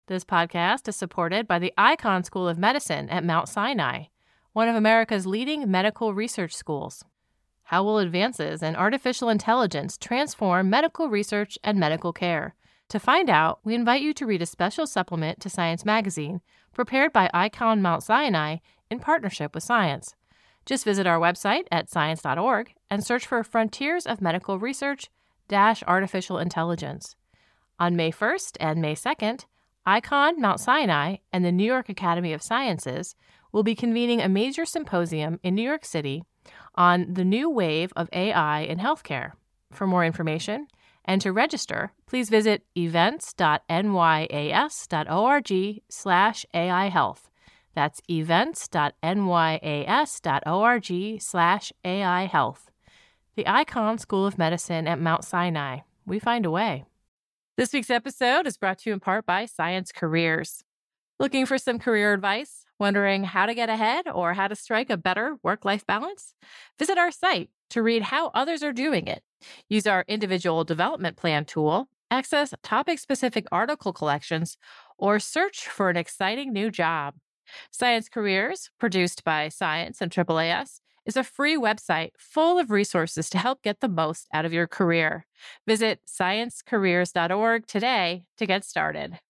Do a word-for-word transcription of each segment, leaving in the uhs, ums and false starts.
This podcast is supported by the Icahn School of Medicine at Mount Sinai, one of America's leading medical research schools. How will advances in artificial intelligence transform medical research and medical care? To find out, we invite you to read a special supplement to Science Magazine prepared by Icahn Mount Sinai in partnership with Science. Just visit our website at science dot org and search for Frontiers of Medical Research dash Artificial Intelligence. On May first and May second, Icahn Mount Sinai and the New York Academy of Sciences will be convening a major symposium in New York City on the new wave of A I in healthcare. For more information and to register, please visit events dot n y a s dot org slash A I health. That's events dot n y a s dot org slash A I health. The Icahn School of Medicine at Mount Sinai. We find a way. This week's episode is brought to you in part by Science Careers. Looking for some career advice? Wondering how to get ahead or how to strike a better work-life balance? Visit our site to read how others are doing it. Use our individual development plan tool, access topic-specific article collections, or search for an exciting new job. Science Careers, produced by Science and triple A S, is a free website full of resources to help get the most out of your career. Visit science careers dot org today to get started.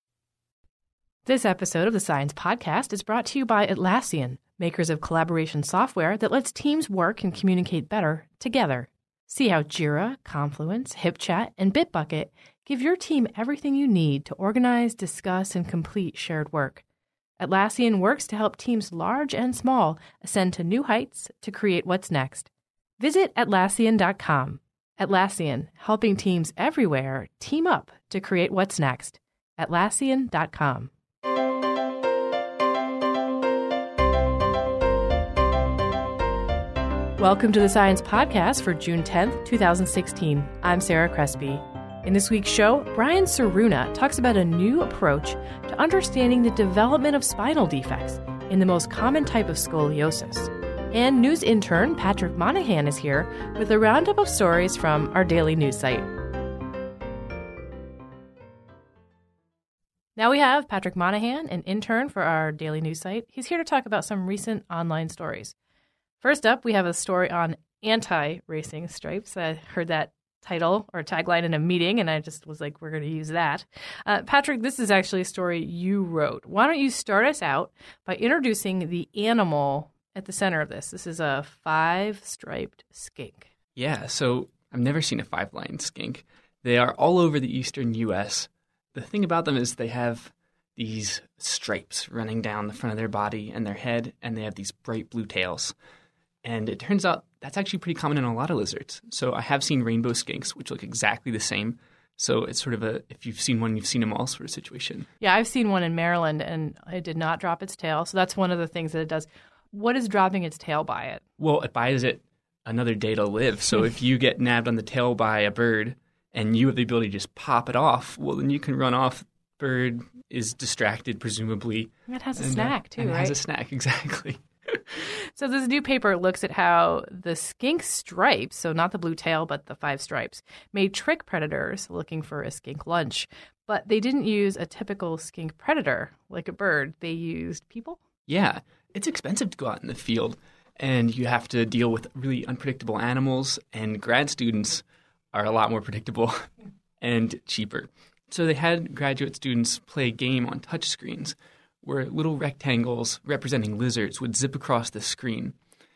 This episode of the Science Podcast is brought to you by Atlassian, makers of collaboration software that lets teams work and communicate better together. See how Jira, Confluence, HipChat, and Bitbucket give your team everything you need to organize, discuss, and complete shared work. Atlassian works to help teams large and small ascend to new heights to create what's next. Visit Atlassian dot com. Atlassian, helping teams everywhere team up to create what's next. Atlassian dot com. Welcome to the Science Podcast for June tenth, twenty sixteen. I'm Sarah Crespi. In this week's show, Brian Ceruna talks about a new approach to understanding the development of spinal defects in the most common type of scoliosis. And news intern Patrick Monahan is here with a roundup of stories from our daily news site. Now we have Patrick Monahan, an intern for our daily news site. He's here to talk about some recent online stories. First up, we have a story on anti-racing stripes. I heard that title or tagline in a meeting, and I just was like, we're going to use that. Uh, Patrick, this is actually a story you wrote. Why don't you start us out by introducing the animal at the center of this? This is a five-striped skink. Yeah, so I've never seen a five-lined skink. They are all over the eastern U S. The thing about them is they have these stripes running down the front of their body and their head, and they have these bright blue tails. And it turns out that's actually pretty common in a lot of lizards. So I have seen rainbow skinks, which look exactly the same. So it's sort of a, if you've seen one, you've seen them all sort of situation. Yeah, I've seen one in Maryland, and it did not drop its tail. So that's one of the things that it does. What is dropping its tail by it? Well, it buys it another day to live. So if you get nabbed on the tail by a bird and you have the ability to just pop it off, well, then you can run off. Bird is distracted, presumably. It has a and, snack, uh, too, and right? It has a snack, exactly. So this new paper looks at how the skink stripes, so not the blue tail, but the five stripes, may trick predators looking for a skink lunch. But they didn't use a typical skink predator like a bird. They used people. Yeah, it's expensive to go out in the field, and you have to deal with really unpredictable animals, and grad students are a lot more predictable and cheaper. So they had graduate students play a game on touchscreens where little rectangles representing lizards would zip across the screen.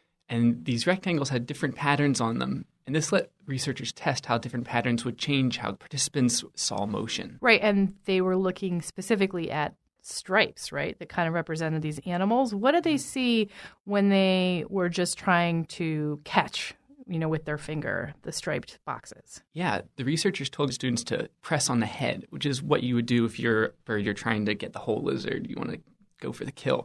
And these rectangles had different patterns on them. And this let researchers test how different patterns would change how participants saw motion. Right, and they were looking specifically at stripes, right, that kind of represented these animals. What did they see when they were just trying to catch, you know, with their finger, the striped boxes? Yeah, the researchers told the students to press on the head, which is what you would do if you're a bird, you're trying to get the whole lizard. You want to go for the kill.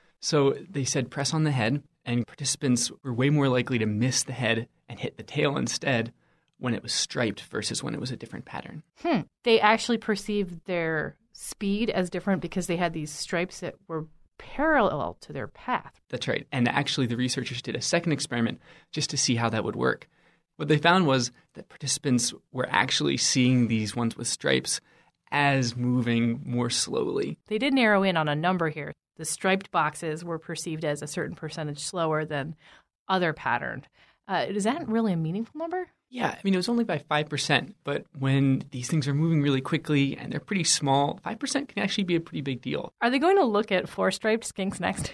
So they said press on the head, and participants were way more likely to miss the head and hit the tail instead when it was striped versus when it was a different pattern. Hmm. They actually perceived their speed as different because they had these stripes that were parallel to their path. That's right. And actually, the researchers did a second experiment just to see how that would work. What they found was that participants were actually seeing these ones with stripes as moving more slowly. They did narrow in on a number here. The striped boxes were perceived as a certain percentage slower than other patterned. Uh, is that really a meaningful number? Yeah, I mean, it was only by five percent, but when these things are moving really quickly and they're pretty small, five percent can actually be a pretty big deal. Are they going to look at four-striped skinks next?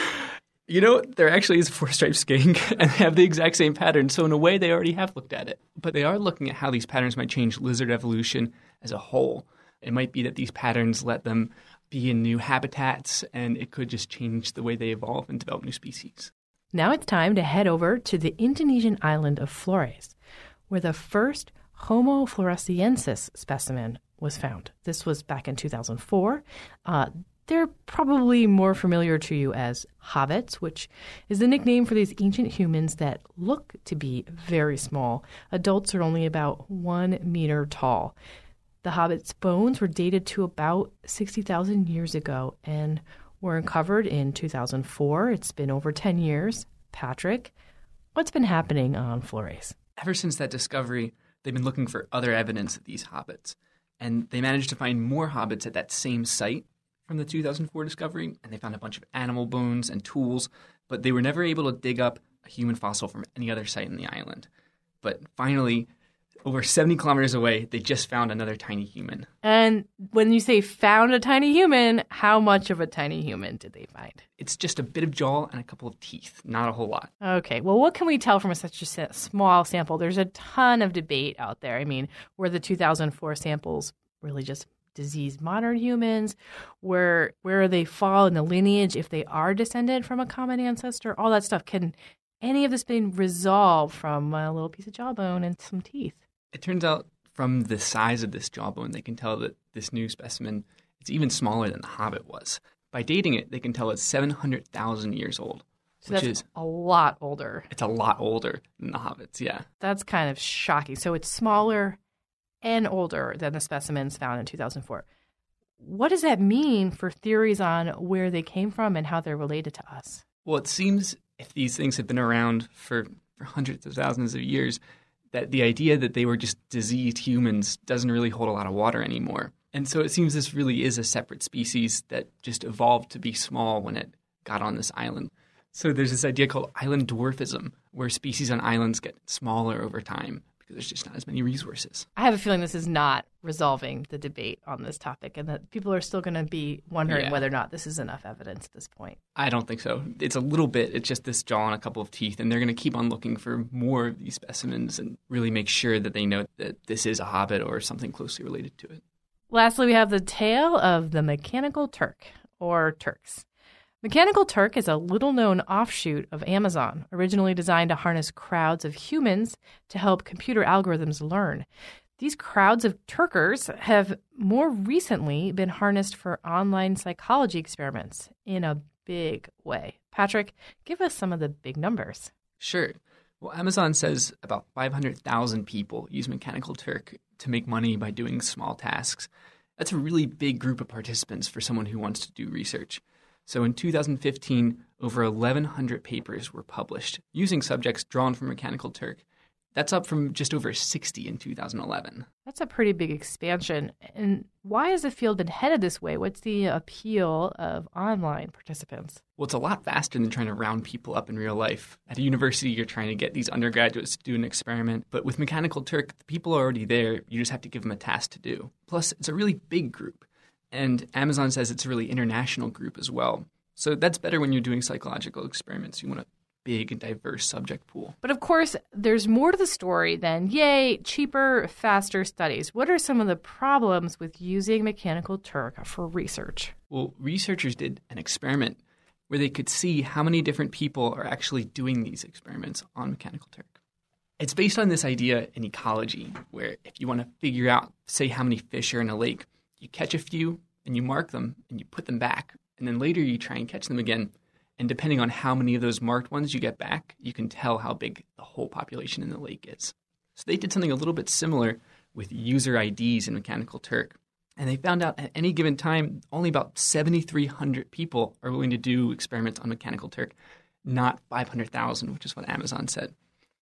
You know, there actually is a four-striped skink, and they have the exact same pattern, so in a way, they already have looked at it. But they are looking at how these patterns might change lizard evolution as a whole. It might be that these patterns let them be in new habitats, and it could just change the way they evolve and develop new species. Now it's time to head over to the Indonesian island of Flores, where the first Homo floresiensis specimen was found. This was back in two thousand four. Uh, they're probably more familiar to you as hobbits, which is the nickname for these ancient humans that look to be very small. Adults are only about one meter tall. The hobbits' bones were dated to about sixty thousand years ago and were uncovered in two thousand four. It's been over ten years. Patrick, what's been happening on Flores? Ever since that discovery, they've been looking for other evidence of these hobbits. And they managed to find more hobbits at that same site from the two thousand four discovery. And they found a bunch of animal bones and tools, but they were never able to dig up a human fossil from any other site in the island. But finally, over seventy kilometers away, they just found another tiny human. And when you say found a tiny human, how much of a tiny human did they find? It's just a bit of jaw and a couple of teeth, not a whole lot. Okay, well, what can we tell from such a small sample? There's a ton of debate out there. I mean, were the two thousand four samples really just diseased modern humans? Where, where they fall in the lineage if they are descended from a common ancestor? All that stuff. Can any of this be resolved from a little piece of jawbone and some teeth? It turns out from the size of this jawbone, they can tell that this new specimen is even smaller than the hobbit was. By dating it, they can tell it's seven hundred thousand years old, so which that's is a lot older. It's a lot older than the hobbits, yeah. That's kind of shocking. So it's smaller and older than the specimens found in two thousand four. What does that mean for theories on where they came from and how they're related to us? Well, it seems if these things have been around for, for hundreds of thousands of years, that the idea that they were just diseased humans doesn't really hold a lot of water anymore. And so it seems this really is a separate species that just evolved to be small when it got on this island. So there's this idea called island dwarfism, where species on islands get smaller over time because there's just not as many resources. I have a feeling this is not resolving the debate on this topic and that people are still going to be wondering Yeah. whether or not this is enough evidence at this point. I don't think so. It's a little bit. It's just this jaw and a couple of teeth, and they're going to keep on looking for more of these specimens and really make sure that they know that this is a hobbit or something closely related to it. Lastly, we have the tale of the Mechanical Turk, or Turks. Mechanical Turk is a little-known offshoot of Amazon, originally designed to harness crowds of humans to help computer algorithms learn. These crowds of Turkers have more recently been harnessed for online psychology experiments in a big way. Patrick, give us some of the big numbers. Sure. Well, Amazon says about five hundred thousand people use Mechanical Turk to make money by doing small tasks. That's a really big group of participants for someone who wants to do research. So in two thousand fifteen, over eleven hundred papers were published using subjects drawn from Mechanical Turk. That's up from just over sixty in two thousand eleven. That's a pretty big expansion. And why has the field been headed this way? What's the appeal of online participants? Well, it's a lot faster than trying to round people up in real life. At a university, you're trying to get these undergraduates to do an experiment. But with Mechanical Turk, the people are already there. You just have to give them a task to do. Plus, it's a really big group. And Amazon says it's a really international group as well. So that's better when you're doing psychological experiments. You want a big and diverse subject pool. But of course, there's more to the story than, yay, cheaper, faster studies. What are some of the problems with using Mechanical Turk for research? Well, researchers did an experiment where they could see how many different people are actually doing these experiments on Mechanical Turk. It's based on this idea in ecology, where if you want to figure out, say, how many fish are in a lake, you catch a few and you mark them and you put them back. And then later you try and catch them again. And depending on how many of those marked ones you get back, you can tell how big the whole population in the lake is. So they did something a little bit similar with user I Ds in Mechanical Turk. And they found out at any given time, only about seven thousand three hundred people are willing to do experiments on Mechanical Turk, not five hundred thousand, which is what Amazon said.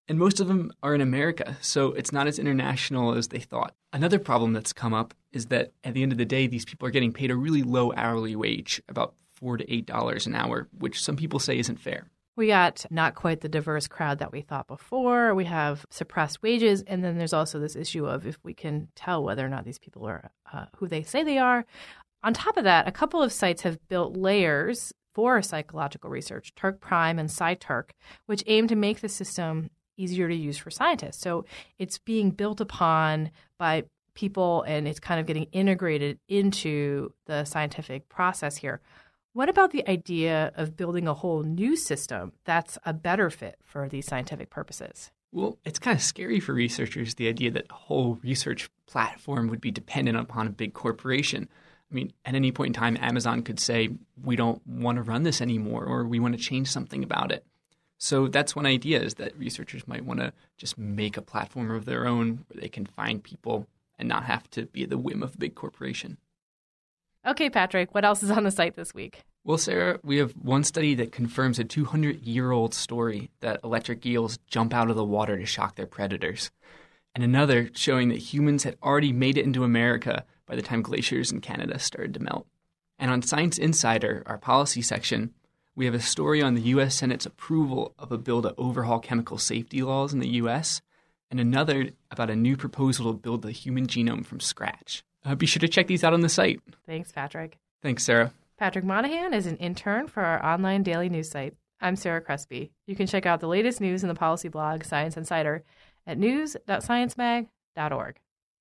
And most of them are in America, so it's not as international as they thought. Another problem that's come up is that at the end of the day, these people are getting paid a really low hourly wage, about four to eight dollars an hour, which some people say isn't fair. We got not quite the diverse crowd that we thought before. We have suppressed wages. And then there's also this issue of if we can tell whether or not these people are uh, who they say they are. On top of that, a couple of sites have built layers for psychological research, Turk Prime and SciTurk, which aim to make the system easier to use for scientists. So it's being built upon by people and it's kind of getting integrated into the scientific process here. What about the idea of building a whole new system that's a better fit for these scientific purposes? Well, it's kind of scary for researchers, the idea that a whole research platform would be dependent upon a big corporation. I mean, at any point in time, Amazon could say, we don't want to run this anymore, or we want to change something about it. So that's one idea, is that researchers might want to just make a platform of their own where they can find people and not have to be at the whim of a big corporation. Okay, Patrick, what else is on the site this week? Well, Sarah, we have one study that confirms a two hundred year old story that electric eels jump out of the water to shock their predators, and another showing that humans had already made it into America by the time glaciers in Canada started to melt. And on Science Insider, our policy section, we have a story on the U S Senate's approval of a bill to overhaul chemical safety laws in the U S, and another about a new proposal to build the human genome from scratch. Uh, be sure to check these out on the site. Thanks, Patrick. Thanks, Sarah. Patrick Monahan is an intern for our online daily news site. I'm Sarah Crespi. You can check out the latest news in the policy blog, Science Insider, at news dot science mag dot org.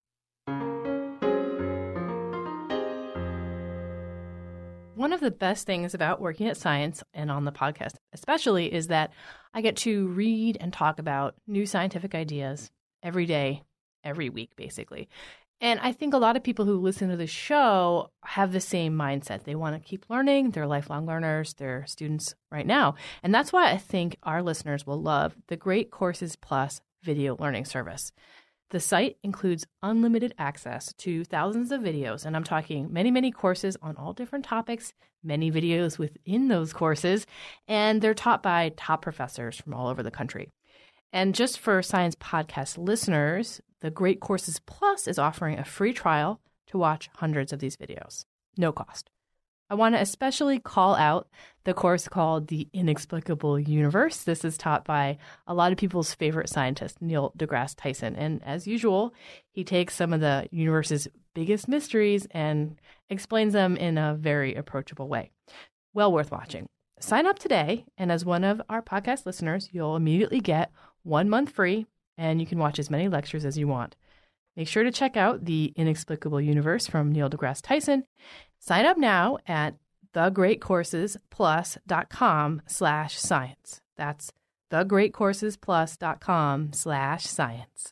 One of the best things about working at Science and on the podcast especially is that I get to read and talk about new scientific ideas every day, every week, basically. And I think a lot of people who listen to the show have the same mindset. They want to keep learning. They're lifelong learners. They're students right now. And that's why I think our listeners will love the Great Courses Plus video learning service. The site includes unlimited access to thousands of videos, and I'm talking many, many courses on all different topics, many videos within those courses, and they're taught by top professors from all over the country. And just for Science Podcast listeners, the Great Courses Plus is offering a free trial to watch hundreds of these videos, no cost. I want to especially call out the course called The Inexplicable Universe. This is taught by a lot of people's favorite scientist, Neil deGrasse Tyson. And as usual, he takes some of the universe's biggest mysteries and explains them in a very approachable way. Well worth watching. Sign up today, and as one of our podcast listeners, you'll immediately get one month free, and you can watch as many lectures as you want. Make sure to check out The Inexplicable Universe from Neil deGrasse Tyson. Sign up now at thegreatcoursesplus.com slash science. That's thegreatcoursesplus.com slash science.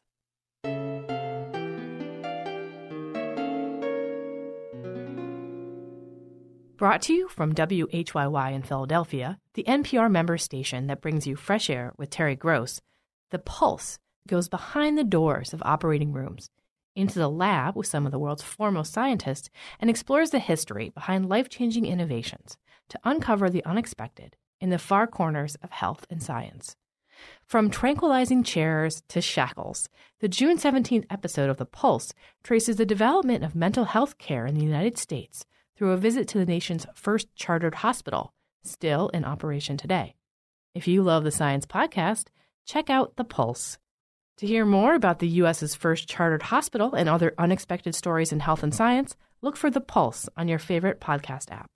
Brought to you from W H Y Y in Philadelphia, the N P R member station that brings you fresh air with Terry Gross, The Pulse goes behind the doors of operating rooms, into the lab with some of the world's foremost scientists, and explores the history behind life-changing innovations to uncover the unexpected in the far corners of health and science. From tranquilizing chairs to shackles, the June seventeenth episode of The Pulse traces the development of mental health care in the United States through a visit to the nation's first chartered hospital, still in operation today. If you love the Science Podcast, check out The Pulse. To hear more about the U S's first chartered hospital and other unexpected stories in health and science, look for The Pulse on your favorite podcast app.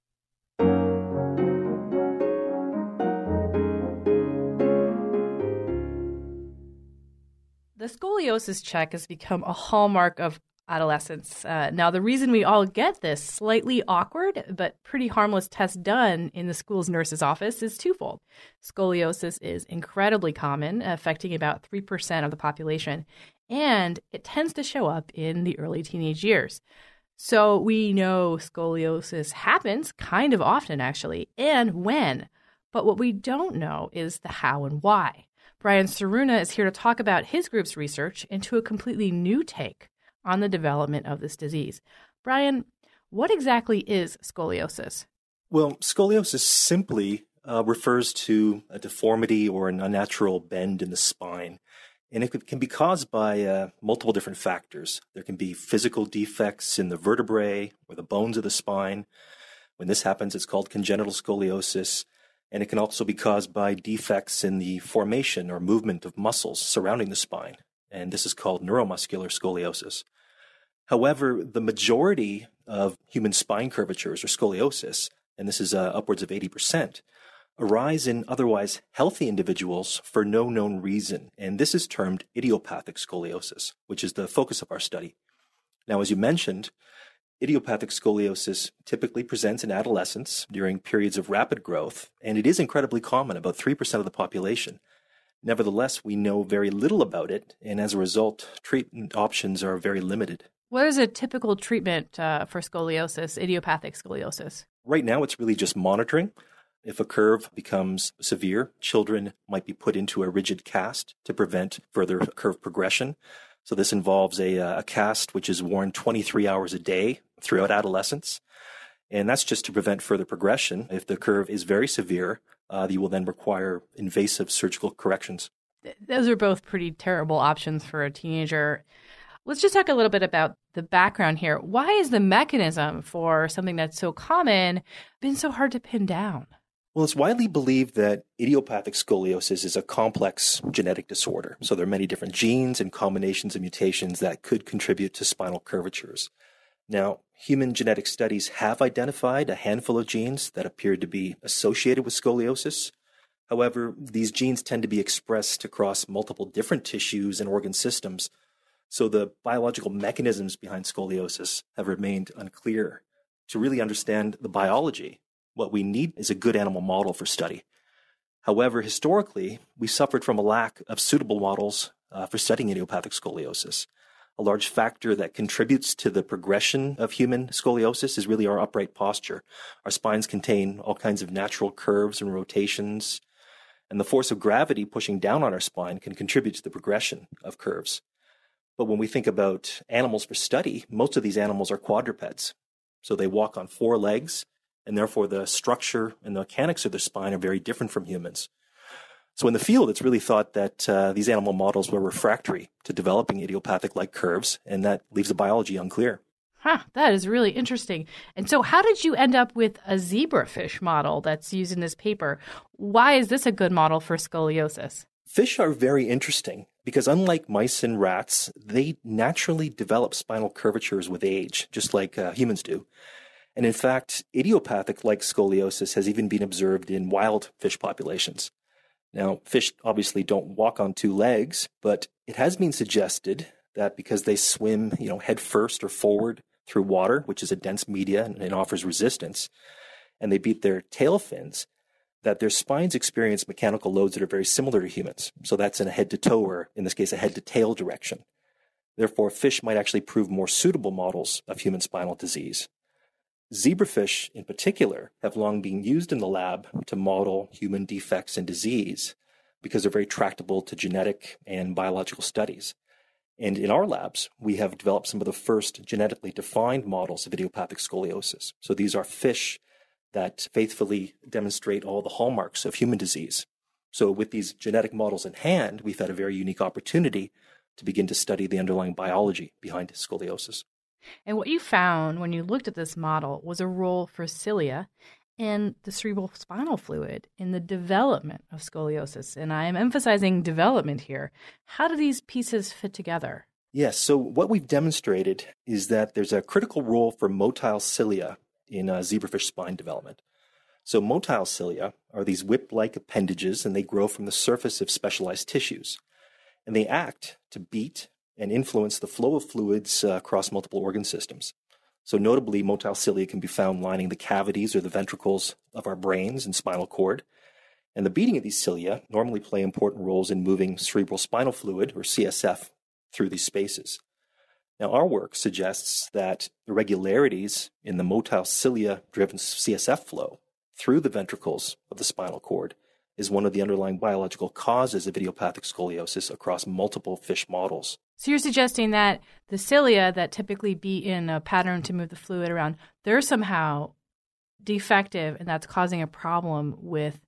The scoliosis check has become a hallmark of adolescence. Uh, now, the reason we all get this slightly awkward but pretty harmless test done in the school's nurse's office is twofold. Scoliosis is incredibly common, affecting about three percent of the population, and it tends to show up in the early teenage years. So we know scoliosis happens kind of often, actually, and when. But what we don't know is the how and why. Brian Ceruna is here to talk about his group's research into a completely new take on the development of this disease. Brian, what exactly is scoliosis? Well, scoliosis simply uh, refers to a deformity or an unnatural bend in the spine. And it could, can be caused by uh, multiple different factors. There can be physical defects in the vertebrae or the bones of the spine. When this happens, it's called congenital scoliosis. And it can also be caused by defects in the formation or movement of muscles surrounding the spine. And this is called neuromuscular scoliosis. However, the majority of human spine curvatures or scoliosis, and this is uh, upwards of eighty percent, arise in otherwise healthy individuals for no known reason. And this is termed idiopathic scoliosis, which is the focus of our study. Now, as you mentioned, idiopathic scoliosis typically presents in adolescence during periods of rapid growth, and it is incredibly common, about three percent of the population. Nevertheless, we know very little about it, and as a result, treatment options are very limited. What is a typical treatment uh, for scoliosis, idiopathic scoliosis? Right now, it's really just monitoring. If a curve becomes severe, children might be put into a rigid cast to prevent further curve progression. So this involves a, a cast which is worn twenty-three hours a day throughout adolescence. And that's just to prevent further progression. If the curve is very severe, uh, you will then require invasive surgical corrections. Those are both pretty terrible options for a teenager. Let's just talk a little bit about the background here. Why is the mechanism for something that's so common been so hard to pin down? Well, it's widely believed that idiopathic scoliosis is a complex genetic disorder. So there are many different genes and combinations of mutations that could contribute to spinal curvatures. Now, human genetic studies have identified a handful of genes that appear to be associated with scoliosis. However, these genes tend to be expressed across multiple different tissues and organ systems. So the biological mechanisms behind scoliosis have remained unclear. To really understand the biology, what we need is a good animal model for study. However, historically, we suffered from a lack of suitable models uh, for studying idiopathic scoliosis. A large factor that contributes to the progression of human scoliosis is really our upright posture. Our spines contain all kinds of natural curves and rotations, and the force of gravity pushing down on our spine can contribute to the progression of curves. But when we think about animals for study, most of these animals are quadrupeds. So they walk on four legs, and therefore the structure and the mechanics of their spine are very different from humans. So in the field, it's really thought that uh, these animal models were refractory to developing idiopathic-like curves, and that leaves the biology unclear. Huh, that is really interesting. And so how did you end up with a zebrafish model that's used in this paper? Why is this a good model for scoliosis? Fish are very interesting because unlike mice and rats, they naturally develop spinal curvatures with age, just like uh, humans do. And in fact, idiopathic-like scoliosis has even been observed in wild fish populations. Now, fish obviously don't walk on two legs, but it has been suggested that because they swim, you know, head first or forward through water, which is a dense media and, and offers resistance, and they beat their tail fins, that their spines experience mechanical loads that are very similar to humans. So that's in a head-to-toe, or in this case, a head-to-tail direction. Therefore, fish might actually prove more suitable models of human spinal disease. Zebrafish, in particular, have long been used in the lab to model human defects and disease because they're very tractable to genetic and biological studies. And in our labs, we have developed some of the first genetically defined models of idiopathic scoliosis. So these are fish that faithfully demonstrate all the hallmarks of human disease. So with these genetic models in hand, we've had a very unique opportunity to begin to study the underlying biology behind scoliosis. And what you found when you looked at this model was a role for cilia and the cerebral spinal fluid in the development of scoliosis. And I am emphasizing development here. How do these pieces fit together? Yes, so what we've demonstrated is that there's a critical role for motile cilia in uh, zebrafish spine development. So motile cilia are these whip-like appendages, and they grow from the surface of specialized tissues. And they act to beat and influence the flow of fluids uh, across multiple organ systems. So notably, motile cilia can be found lining the cavities or the ventricles of our brains and spinal cord. And the beating of these cilia normally play important roles in moving cerebral spinal fluid, or C S F, through these spaces. Now, our work suggests that irregularities in the motile cilia-driven C S F flow through the ventricles of the spinal cord is one of the underlying biological causes of idiopathic scoliosis across multiple fish models. So you're suggesting that the cilia that typically beat in a pattern to move the fluid around, they're somehow defective, and that's causing a problem with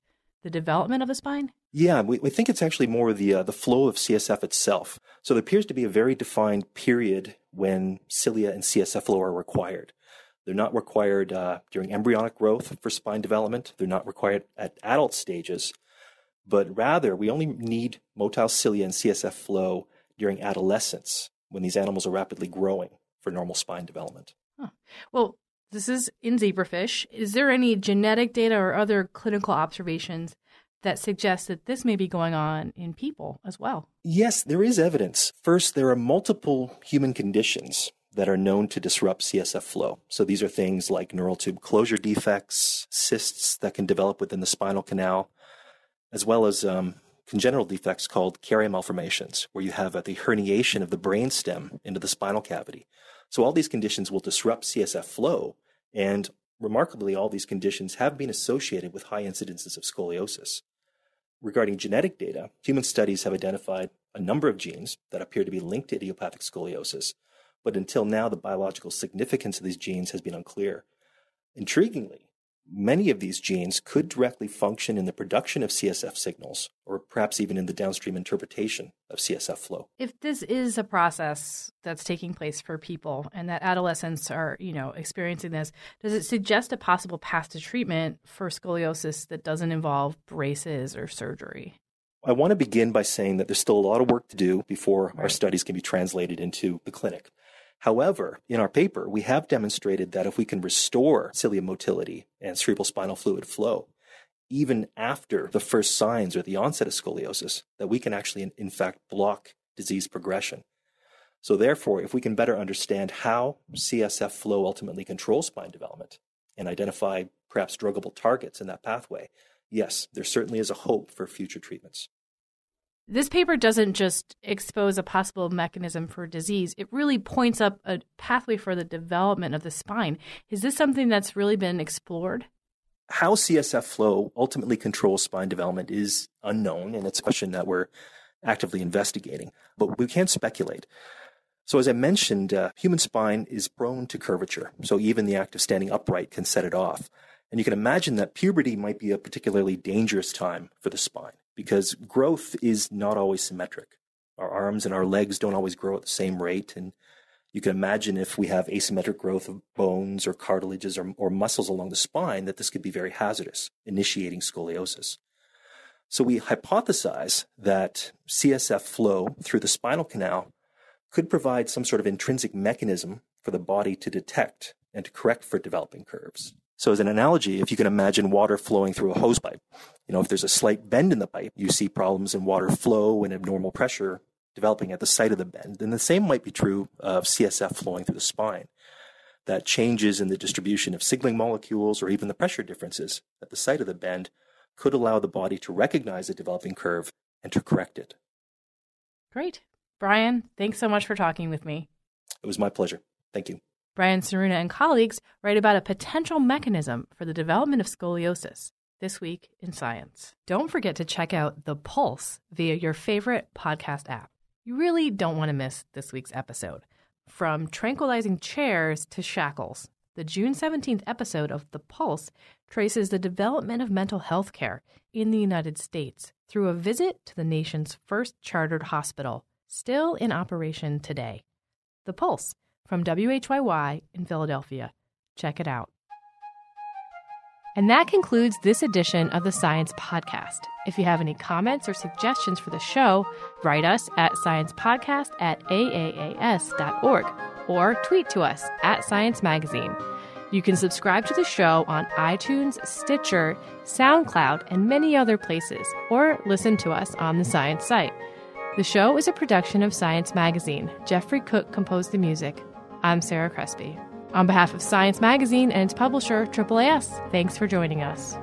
the development of the spine? Yeah, we, we think it's actually more the uh, the flow of C S F itself. So there appears to be a very defined period when cilia and C S F flow are required. They're not required uh, during embryonic growth for spine development. They're not required at adult stages, but rather we only need motile cilia and C S F flow during adolescence when these animals are rapidly growing for normal spine development. Huh. Well, this is in zebrafish. Is there any genetic data or other clinical observations that suggest that this may be going on in people as well? Yes, there is evidence. First, there are multiple human conditions that are known to disrupt C S F flow. So these are things like neural tube closure defects, cysts that can develop within the spinal canal, as well as um, congenital defects called Chiari malformations, where you have uh, the herniation of the brainstem into the spinal cavity. So all these conditions will disrupt C S F flow, and remarkably, all these conditions have been associated with high incidences of scoliosis. Regarding genetic data, human studies have identified a number of genes that appear to be linked to idiopathic scoliosis, but until now, the biological significance of these genes has been unclear. Intriguingly, many of these genes could directly function in the production of C S F signals, or perhaps even in the downstream interpretation of C S F flow. If this is a process that's taking place for people and that adolescents are, you know, experiencing this, does it suggest a possible path to treatment for scoliosis that doesn't involve braces or surgery? I want to begin by saying that there's still a lot of work to do before Right. our studies can be translated into the clinic. However, in our paper, we have demonstrated that if we can restore cilia motility and cerebral spinal fluid flow, even after the first signs or the onset of scoliosis, that we can actually, in, in fact, block disease progression. So therefore, if we can better understand how C S F flow ultimately controls spine development and identify perhaps druggable targets in that pathway, yes, there certainly is a hope for future treatments. This paper doesn't just expose a possible mechanism for disease. It really points up a pathway for the development of the spine. Is this something that's really been explored? How C S F flow ultimately controls spine development is unknown, and it's a question that we're actively investigating, but we can speculate. So as I mentioned, uh, human spine is prone to curvature, so even the act of standing upright can set it off. And you can imagine that puberty might be a particularly dangerous time for the spine, because growth is not always symmetric. Our arms and our legs don't always grow at the same rate, and you can imagine if we have asymmetric growth of bones or cartilages or, or muscles along the spine, that this could be very hazardous, initiating scoliosis. So we hypothesize that C S F flow through the spinal canal could provide some sort of intrinsic mechanism for the body to detect and to correct for developing curves. So as an analogy, if you can imagine water flowing through a hose pipe, you know, if there's a slight bend in the pipe, you see problems in water flow and abnormal pressure developing at the site of the bend. And the same might be true of C S F flowing through the spine, that changes in the distribution of signaling molecules or even the pressure differences at the site of the bend could allow the body to recognize a developing curve and to correct it. Great. Brian, thanks so much for talking with me. It was my pleasure. Thank you. Brian Ceruna and colleagues write about a potential mechanism for the development of scoliosis this week in Science. Don't forget to check out The Pulse via your favorite podcast app. You really don't want to miss this week's episode. From tranquilizing chairs to shackles, the June seventeenth episode of The Pulse traces the development of mental health care in the United States through a visit to the nation's first chartered hospital, still in operation today. The Pulse, from W H Y Y in Philadelphia. Check it out. And that concludes this edition of the Science Podcast. If you have any comments or suggestions for the show, write us at sciencepodcast at a a a s dot org or tweet to us at Science Magazine. You can subscribe to the show on iTunes, Stitcher, SoundCloud, and many other places, or listen to us on the Science site. The show is a production of Science Magazine. Jeffrey Cook composed the music. I'm Sarah Crespi. On behalf of Science Magazine and its publisher, triple A S, thanks for joining us.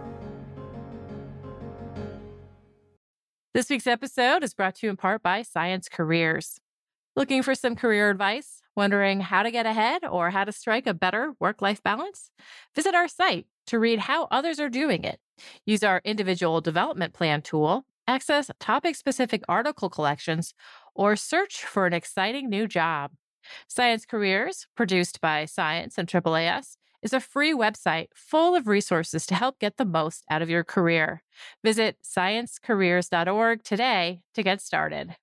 This week's episode is brought to you in part by Science Careers. Looking for some career advice? Wondering how to get ahead or how to strike a better work-life balance? Visit our site to read how others are doing it. Use our individual development plan tool, access topic-specific article collections, or search for an exciting new job. Science Careers, produced by Science and triple A S, is a free website full of resources to help get the most out of your career. Visit science careers dot org today to get started.